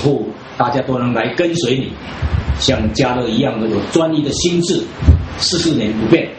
护大家都能来跟随你，像迦勒一样的有专一的心智，44年不变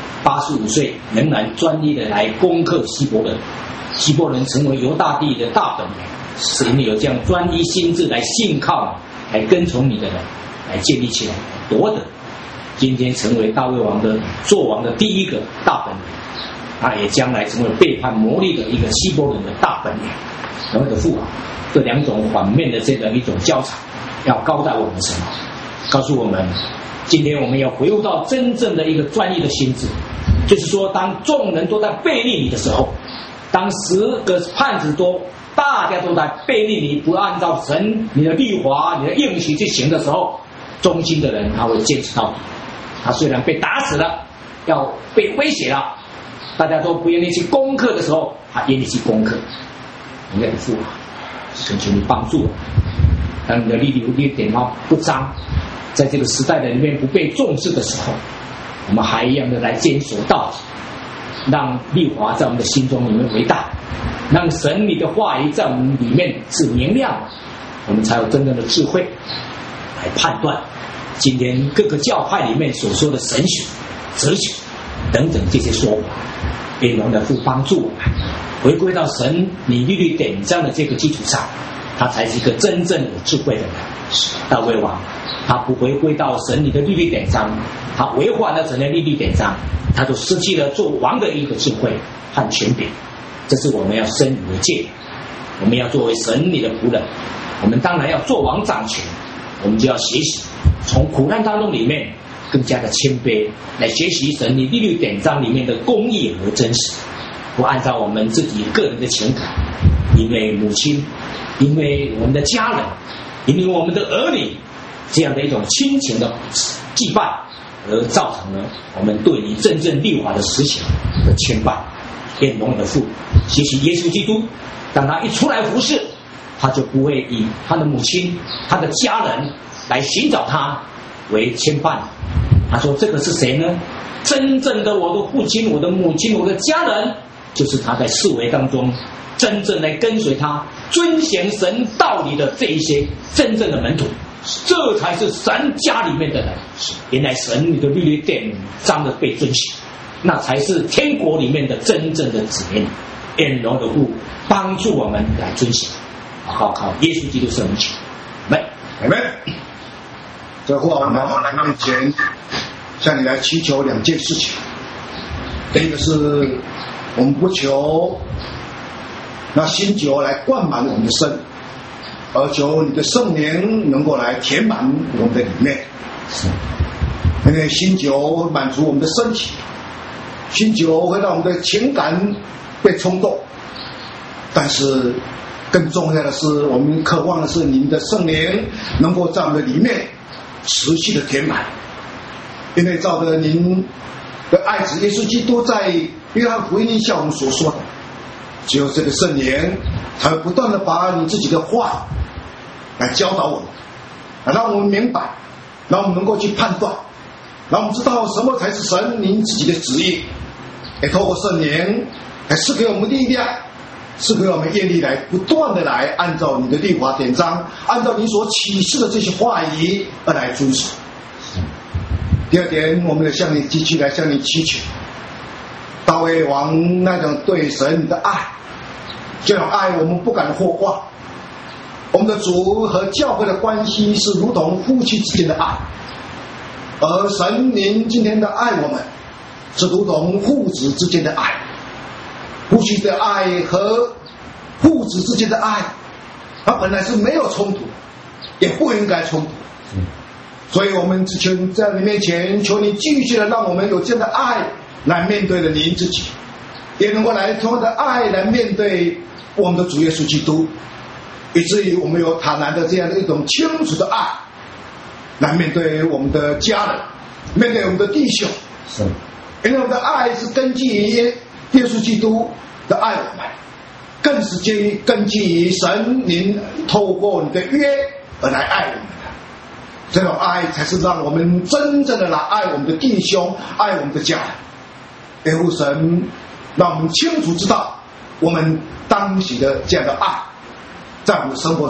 ，85岁仍然专一的来攻克希伯伦，希伯伦成为犹大地的大本营，使你有这样专一心智来信靠来跟从你的人来建立起来，夺得今天成为大卫王的做王的第一个大本营，他也将来成为背叛魔力的一个希伯伦的大本营。然后的父啊，这两种反面的这样一种交叉，要高待我们什么？告诉我们，今天我们要回入到真正的一个专一的心智，就是说，当众人都在背逆你的时候，当10个叛子都大家都在背逆你，不按照神你的律法、你的应许去行的时候，忠心的人他会坚持到底。他虽然被打死了，要被威胁了，大家都不愿意去攻克的时候，他愿意去攻克。你的父啊，恳求你帮助我，当你的律典不彰，在这个时代的里面不被重视的时候，我们还一样的来坚守到底，让律法在我们的心中里面为大，让神你的话语在我们里面是明亮的，我们才有真正的智慧来判断今天各个教派里面所说的神学、哲学等等这些说法。愿荣的父帮助我们回归到神你律典章的这个基础上，他才是一个真正有智慧的人。大卫王他不回归到神你的律典章，他违反了神的律典章，他就失去了做王的一个智慧和权柄。这是我们要深入的戒，我们要作为神你的仆人，我们当然要做王掌权，我们就要学习从苦难当中里面更加的谦卑，来学习神你律典章里面的公义和真实，不按照我们自己个人的情感，因为母亲，因为我们的家人，因为我们的儿女这样的一种亲情的羁绊，而造成了我们对你真正律法的实行的牵绊。愿荣耀的父学习耶稣基督，当他一出来服侍，他就不会以他的母亲、他的家人来寻找他为牵绊。他说这个是谁呢？真正的我的父亲、我的母亲、我的家人，就是他在四维当中真正来跟随他、遵行神道理的这一些真正的门徒，这才是神家里面的人。原来神你的律典章的被遵行，那才是天国里面的真正的子民。愿荣的父帮助我们来遵行，好靠耶稣基督圣名求，阿们。 这话我们来面前向你来祈求2件事情。第一个是我们不求那新酒来灌满我们的身，而求你的圣灵能够来填满我们的里面。因为新酒满足我们的身体，新酒会让我们的情感被冲动，但是更重要的是，我们渴望的是您的圣灵能够在我们的里面持续的填满。因为照着您的爱子耶稣基督在约翰福音向我们所说的，只有这个圣灵才会不断的把你自己的话来教导我们，来让我们明白，让我们能够去判断，让我们知道什么才是神您自己的旨意，也透过圣灵来赐给我们力量，赐给我们愿力，来不断的来按照你的律法典章，按照你所启示的这些话语而来遵守。第二点，我们要向你继续来向你祈求大卫王那种对神的爱，这种爱我们不敢或夸。我们的主和教会的关系是如同夫妻之间的爱，而神您今天的爱我们是如同父子之间的爱。夫妻的爱和父子之间的爱，它本来是没有冲突，也不应该冲突。所以我们只求在你面前，求你继续的让我们有这样的爱来面对了您自己，也能够来同样的爱来面对我们的主耶稣基督，以至于我们有坦然的这样的一种清楚的爱来面对我们的家人，面对我们的弟兄。因为我们的爱是根基于耶稣基督的爱我们，更是根基于神您透过你的约而来爱我们的。这种爱才是让我们真正的来爱我们的弟兄，爱我们的家人。耶稣神让我们清楚知道我们当时的这样的爱在我们的生活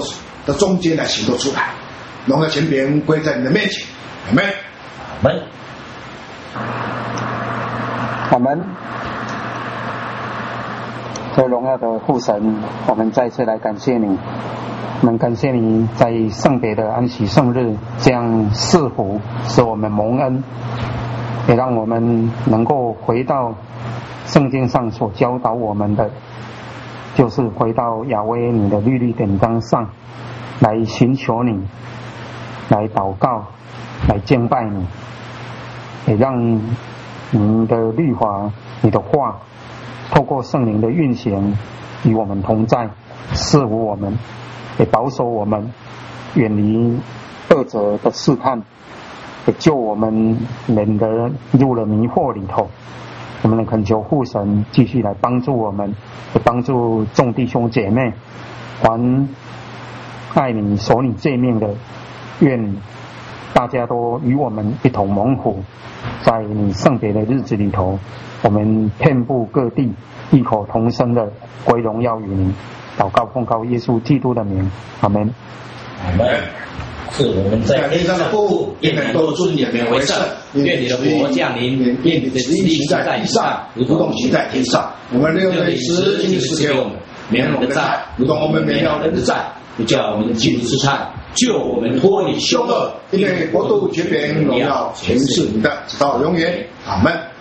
的中间来行动出来。荣耀权柄归在你的面前，阿们， 阿们， 阿们。最荣耀的父神，我们再次来感谢你。我们感谢你在圣别的安息圣日这样赐福，使我们蒙恩，也让我们能够回到圣经上所教导我们的，就是回到亚威你的律例典章上来寻求你，来祷告，来敬拜你，也让你的律法、你的话透过圣灵的运行与我们同在，赐福我们，也保守我们远离恶者的试探，也救我们免得入了迷惑里头。我们恳求父神继续来帮助我们，也帮助众弟兄姐妹，还爱你守你诫命的，愿大家都与我们一同蒙福，在你圣别的日子里头，我们遍布各地，异口同声的归荣耀于你。祷告奉告耶稣基督的名，阿们。 阿们。是我们在天上的父，愿人都尊你的名为圣。愿你的国降临，愿你的旨意行在地上，如同行在天上。 我们六日时今日赐给我们，免我们的债，如同我们免了人的债， 不叫我们进入试探，救我们脱离凶恶。 因为国度、权柄、荣耀，全是你的，直到永远。阿们。